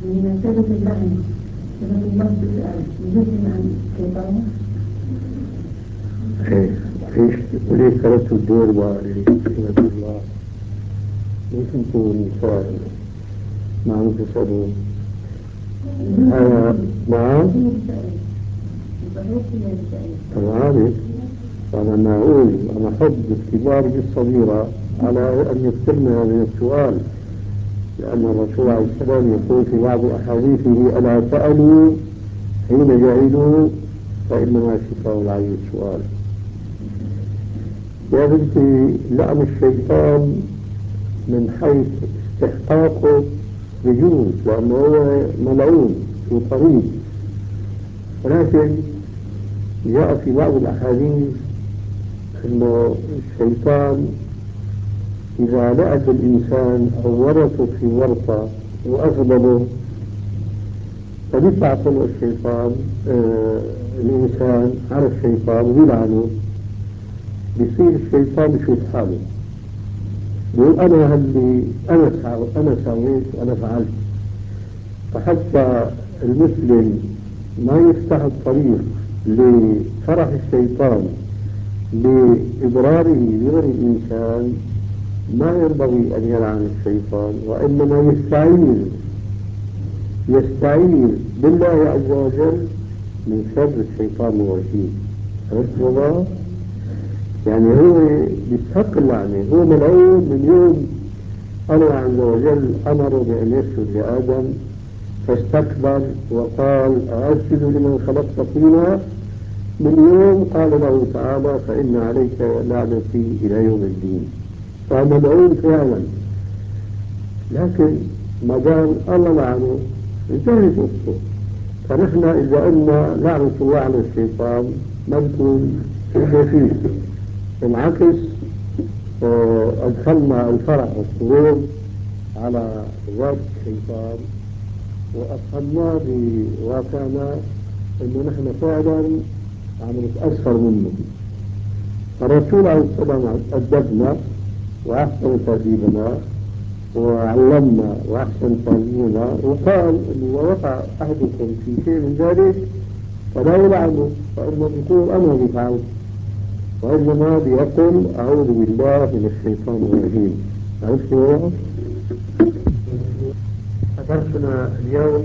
من سبب اللعن سبب الله يجزم عن الشيطان. وليش تركتوا الدور ولعنة الله؟ ليش انتوا النساء ما عم تسألوا؟ نعم؟ أنا عارف. أنا ما أقول أنا أحب الكبار بالصغيرة على أن يكثرنا من السؤال، لأن الرسول عليه السلام يقول في بعض أحاديثه: ألا سألوا حين جهلوا فإنما شفاء العي السؤال. يا بنتي، لعن الشيطان من حيث استحقاقه يجوز، لأنه هو ملعون وطريق، ولكن جاء في بعض الأحاديث أنه الشيطان إذا لعب الإنسان أو ورطه في ورطة وأغضبه فبيطلع طلع الشيطان الإنسان على الشيطان ويلعنه، بيصير الشيطان بشوف حاله، بيقول أنا سويت وأنا فعلت. فحتى المسلم ما يفتح الطريق لفرح الشيطان لإضراره بغير الإنسان، ما ينبغي أن يلعن الشيطان، وإنما يستعيذ بالله عز وجل من شر الشيطان الرجيم. عرفت والله؟ يعني هو يستحق اللعنة، هو ملعون من يوم الله عز وجل أمره بأن يسجد لآدم فاستكبر وقال: أسجد لمن خلقت طينا. من يوم قال له تعالى: فإن عليك لعنتي إلى يوم الدين. فملعون فعلا، لكن ما دام الله لعنه انتهت قصته. فنحن إذا قلنا لعنة الله على الشيطان ما بكون فيه، بالعكس أدخلنا الفرح والسرور على ذات الشيطان وأفهمناه بواقعنا أنه نحن فعلا عم نتأثر منه. الرسول عليه السلام أدبنا وأحسن تأديبنا وعلمنا وأحسن تعليمنا، وقال: إذا وقع أحدكم في شيء من ذلك فلا يلعنه، فإنه يقول أنا اللي فعلت، وإنما بيقول: أعوذ بالله من الشيطان الرجيم. عرفت؟ درسنا اليوم